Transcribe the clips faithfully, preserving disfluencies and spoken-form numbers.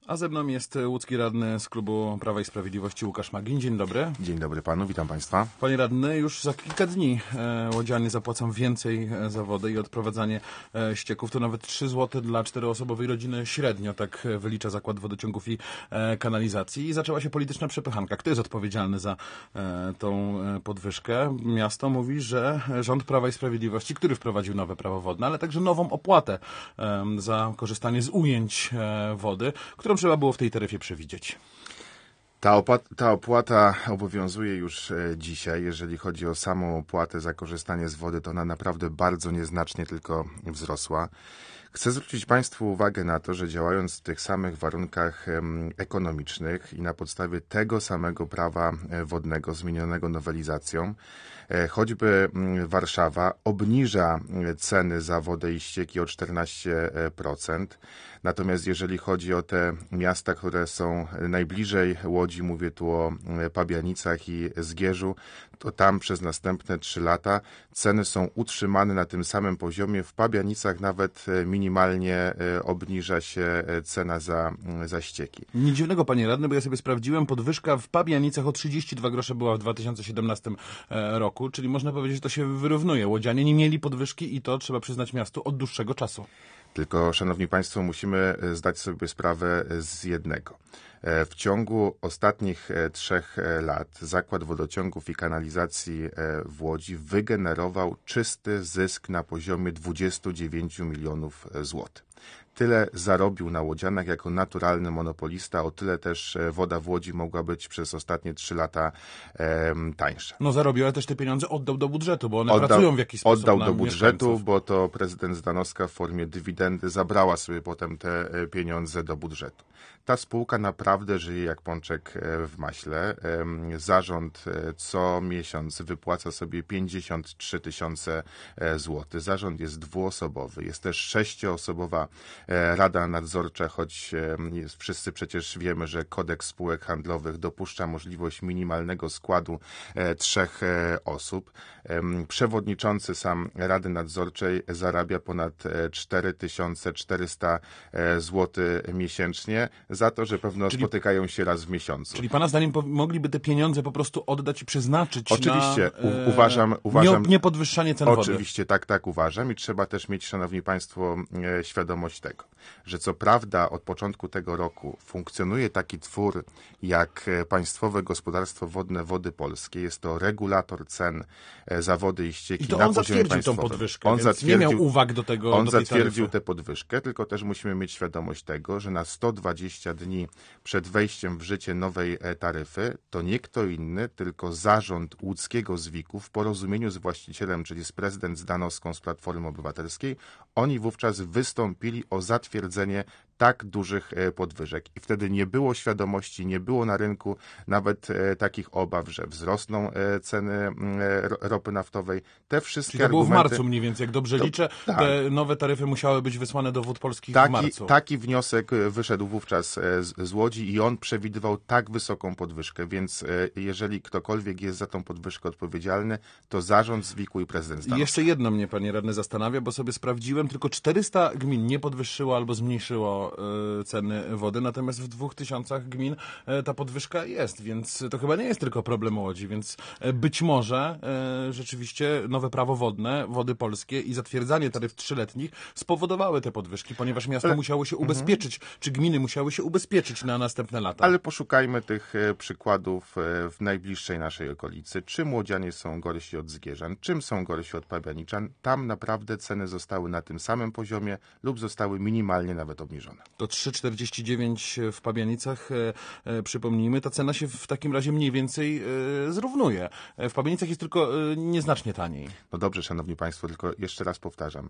A ze mną jest łódzki radny z klubu Prawa i Sprawiedliwości Łukasz Magin. Dzień dobry. Dzień dobry panu, witam państwa. Panie radny, już za kilka dni e, łodzianie zapłacą więcej e, za wodę i odprowadzanie e, ścieków. To nawet trzy złote dla czteroosobowej rodziny średnio, tak e, wylicza Zakład Wodociągów i e, Kanalizacji. I zaczęła się polityczna przepychanka. Kto jest odpowiedzialny za e, tą e, podwyżkę? Miasto mówi, że rząd Prawa i Sprawiedliwości, który wprowadził nowe prawo wodne, ale także nową opłatę e, za korzystanie z ujęć e, wody, którą trzeba było w tej taryfie przewidzieć. Ta opłata, ta opłata obowiązuje już dzisiaj. Jeżeli chodzi o samą opłatę za korzystanie z wody, to ona naprawdę bardzo nieznacznie tylko wzrosła. Chcę zwrócić państwu uwagę na to, że działając w tych samych warunkach ekonomicznych i na podstawie tego samego prawa wodnego zmienionego nowelizacją, choćby Warszawa obniża ceny za wodę i ścieki o czternaście procent. Natomiast jeżeli chodzi o te miasta, które są najbliżej Łodzi, mówię tu o Pabianicach i Zgierzu, to tam przez następne trzy lata ceny są utrzymane na tym samym poziomie. W Pabianicach nawet minimalnie obniża się cena za, za ścieki. Nic dziwnego, panie radny, bo ja sobie sprawdziłem, podwyżka w Pabianicach o trzydzieści dwa grosze była w dwa tysiące siedemnastym roku, czyli można powiedzieć, że to się wyrównuje. Łodzianie nie mieli podwyżki i to trzeba przyznać miastu od dłuższego czasu. Tylko, szanowni państwo, musimy zdać sobie sprawę z jednego. W ciągu ostatnich trzech lat Zakład Wodociągów i Kanalizacji w Łodzi wygenerował czysty zysk na poziomie dwudziestu dziewięciu milionów złotych. Tyle zarobił na łodzianach jako naturalny monopolista, o tyle też woda w Łodzi mogła być przez ostatnie trzy lata e, tańsza. No zarobił, ale też te pieniądze oddał do budżetu, bo one oddał, pracują w jakiś sposób Oddał na do budżetu, mieszkańców. Bo to prezydent Zdanowska w formie dywidendy zabrała sobie potem te pieniądze do budżetu. Ta spółka naprawdę żyje jak pączek w maśle. Zarząd co miesiąc wypłaca sobie pięćdziesiąt trzy tysiące złotych. Zarząd jest dwuosobowy, jest też sześcioosobowa Rada Nadzorcza, choć wszyscy przecież wiemy, że kodeks spółek handlowych dopuszcza możliwość minimalnego składu trzech osób. Przewodniczący sam Rady Nadzorczej zarabia ponad cztery tysiące czterysta złotych miesięcznie za to, że pewno czyli, spotykają się raz w miesiącu. Czyli pana zdaniem mogliby te pieniądze po prostu oddać i przeznaczyć Oczywiście, na u, uważam, uważam, nie, nie podwyższanie cen oczywiście, wody. Oczywiście, tak, tak uważam i trzeba też mieć, szanowni państwo, e, świadomość tego, że co prawda od początku tego roku funkcjonuje taki twór jak Państwowe Gospodarstwo Wodne Wody Polskie. Jest to regulator cen za wodę i ścieki I to na on poziomie zatwierdził państwowym. tą podwyżkę, on więc zatwierdził, nie miał uwag do tego. On do tej zatwierdził taryfy. tę podwyżkę, tylko też musimy mieć świadomość tego, że na sto dwadzieścia dni przed wejściem w życie nowej taryfy to nie kto inny, tylko zarząd łódzkiego zwiku w porozumieniu z właścicielem, czyli z prezydent Zdanowską z Platformy Obywatelskiej, oni wówczas wystąpili o zatwierdzenie tak dużych podwyżek. I wtedy nie było świadomości, nie było na rynku nawet takich obaw, że wzrosną ceny ropy naftowej. Te wszystkie Czyli to było argumenty... w marcu mniej więcej, jak dobrze to, liczę, tak. Te nowe taryfy musiały być wysłane do Wód Polskich taki, w marcu. Taki wniosek wyszedł wówczas z, z Łodzi i on przewidywał tak wysoką podwyżkę, więc jeżeli ktokolwiek jest za tą podwyżkę odpowiedzialny, to zarząd zwiku i prezydent Zdanowski. I jeszcze jedno mnie, panie radny, zastanawia, bo sobie sprawdziłem, tylko czterysta gmin nie podwyższyło albo zmniejszyło ceny wody, natomiast w dwóch tysiącach gmin ta podwyżka jest, więc to chyba nie jest tylko problem Łodzi, więc być może rzeczywiście nowe prawo wodne, Wody Polskie i zatwierdzanie taryf trzyletnich spowodowały te podwyżki, ponieważ miasto Ale... musiało się ubezpieczyć, mhm. czy gminy musiały się ubezpieczyć na następne lata. Ale poszukajmy tych przykładów w najbliższej naszej okolicy. Czym łodzianie są gorsi od Zgierzan, czym są gorsi od Pabianiczan? Tam naprawdę ceny zostały na tym samym poziomie lub zostały minimalnie nawet obniżone. To trzy czterdzieści dziewięć w Pabianicach, e, e, przypomnijmy, ta cena się w takim razie mniej więcej e, zrównuje. W Pabianicach jest tylko e, nieznacznie taniej. No dobrze, szanowni państwo, tylko jeszcze raz powtarzam.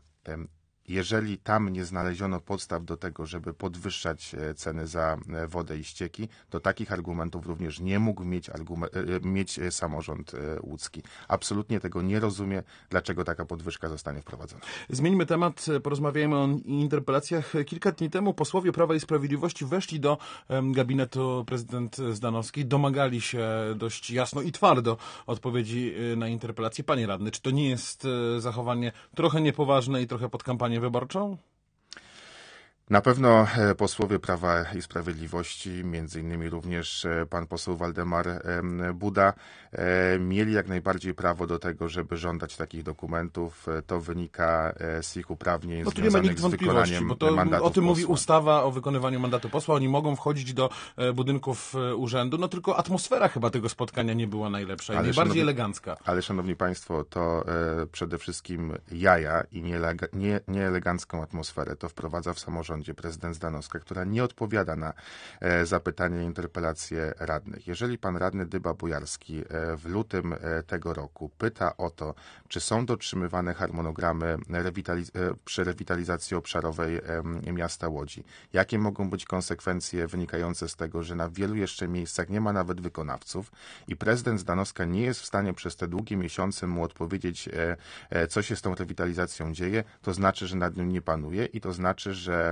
Jeżeli tam nie znaleziono podstaw do tego, żeby podwyższać ceny za wodę i ścieki, to takich argumentów również nie mógł mieć, mieć samorząd łódzki. Absolutnie tego nie rozumie, dlaczego taka podwyżka zostanie wprowadzona. Zmieńmy temat, porozmawiajmy o interpelacjach. Kilka dni temu posłowie Prawa i Sprawiedliwości weszli do gabinetu prezydent Zdanowskiej, domagali się dość jasno i twardo odpowiedzi na interpelację. Panie radny, czy to nie jest zachowanie trochę niepoważne i trochę pod kampanię wyborczą? Na pewno posłowie Prawa i Sprawiedliwości, między innymi również pan poseł Waldemar Buda, mieli jak najbardziej prawo do tego, żeby żądać takich dokumentów. To wynika z ich uprawnień no, tu nie ma nikt związanych z wątpliwości, wykonaniem bo to, mandatu o tym posła. mówi ustawa o wykonywaniu mandatu posła. Oni mogą wchodzić do budynków urzędu, no tylko atmosfera chyba tego spotkania nie była najlepsza i Ale najbardziej szanowni, elegancka. Ale szanowni państwo, to e, przede wszystkim jaja i nielega, nie, nieelegancką atmosferę to wprowadza w samorządzie prezydent Zdanowska, która nie odpowiada na e, zapytania i interpelacje radnych. Jeżeli pan radny Dyba-Bojarski e, w lutym e, tego roku pyta o to, czy są dotrzymywane harmonogramy rewitaliz- e, przy rewitalizacji obszarowej e, miasta Łodzi, jakie mogą być konsekwencje wynikające z tego, że na wielu jeszcze miejscach nie ma nawet wykonawców i prezydent Zdanowska nie jest w stanie przez te długie miesiące mu odpowiedzieć, e, e, co się z tą rewitalizacją dzieje, to znaczy, że nad nią nie panuje i to znaczy, że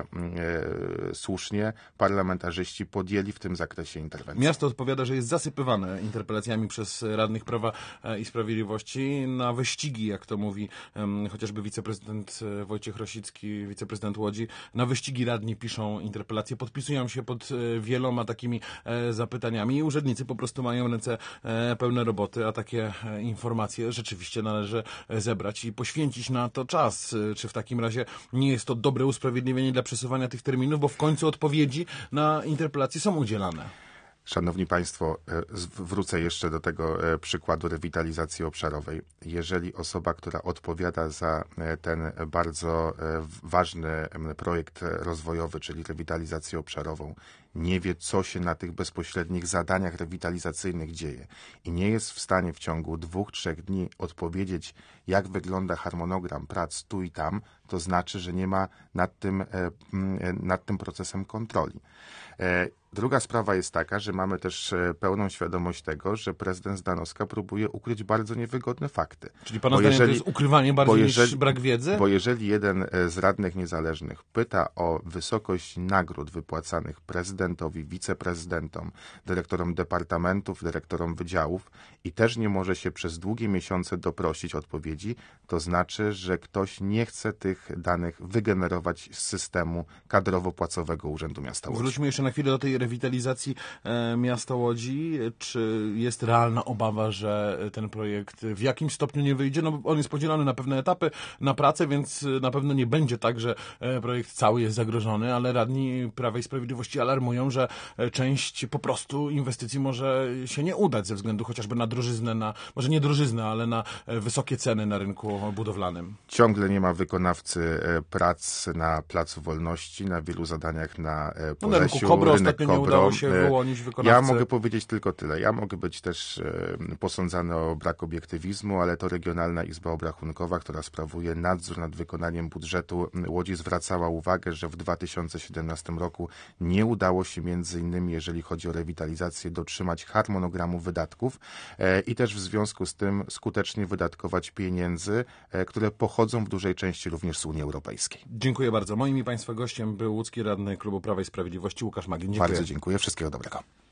E, słusznie parlamentarzyści podjęli w tym zakresie interwencję. Miasto odpowiada, że jest zasypywane interpelacjami przez radnych Prawa i Sprawiedliwości na wyścigi, jak to mówi um, chociażby wiceprezydent Wojciech Rosicki, wiceprezydent Łodzi. Na wyścigi radni piszą interpelacje, podpisują się pod wieloma takimi e, zapytaniami i urzędnicy po prostu mają ręce e, pełne roboty, a takie e, informacje rzeczywiście należy zebrać i poświęcić na to czas. Czy w takim razie nie jest to dobre usprawiedliwienie dla przesuwania tych terminów, bo w końcu odpowiedzi na interpelacje są udzielane. Szanowni Państwo, wrócę jeszcze do tego przykładu rewitalizacji obszarowej. Jeżeli osoba, która odpowiada za ten bardzo ważny projekt rozwojowy, czyli rewitalizację obszarową, nie wie, co się na tych bezpośrednich zadaniach rewitalizacyjnych dzieje i nie jest w stanie w ciągu dwóch, trzech dni odpowiedzieć, jak wygląda harmonogram prac tu i tam, to znaczy, że nie ma nad tym, nad tym procesem kontroli. Druga sprawa jest taka, że mamy też pełną świadomość tego, że prezydent Zdanowska próbuje ukryć bardzo niewygodne fakty. Czyli pana zdaniem to jest ukrywanie bardziej jeżeli, niż brak wiedzy? Bo jeżeli jeden z radnych niezależnych pyta o wysokość nagród wypłacanych prezydentowi, wiceprezydentom, dyrektorom departamentów, dyrektorom wydziałów i też nie może się przez długie miesiące doprosić odpowiedzi, to znaczy, że ktoś nie chce tych danych wygenerować z systemu kadrowo-płacowego Urzędu Miasta Łodzi. Wróćmy jeszcze na chwilę do tej rewitalizacji e, miasta Łodzi. Czy jest realna obawa, że ten projekt w jakimś stopniu nie wyjdzie? No, on jest podzielony na pewne etapy, na pracę, więc na pewno nie będzie tak, że e, projekt cały jest zagrożony, ale radni Prawa i Sprawiedliwości alarmują, że część po prostu inwestycji może się nie udać ze względu chociażby na drożyznę, na, może nie drożyznę, ale na wysokie ceny na rynku budowlanym. Ciągle nie ma wykonawcy prac na Placu Wolności, na wielu zadaniach na Podlesiu. No, na rynku Kobro ostatnio nie udało się wyłonić wykonawcy. Ja mogę powiedzieć tylko tyle. Ja mogę być też posądzany o brak obiektywizmu, ale to Regionalna Izba Obrachunkowa, która sprawuje nadzór nad wykonaniem budżetu Łodzi, zwracała uwagę, że w dwa tysiące siedemnastym roku nie udało się między innymi, jeżeli chodzi o rewitalizację, dotrzymać harmonogramu wydatków i też w związku z tym skutecznie wydatkować pieniędzy, które pochodzą w dużej części również z Unii Europejskiej. Dziękuję bardzo. Moim i Państwa gościem był łódzki radny Klubu Prawa i Sprawiedliwości Łukasz Magin. Dziękuję. Bardzo dziękuję. Wszystkiego dobrego.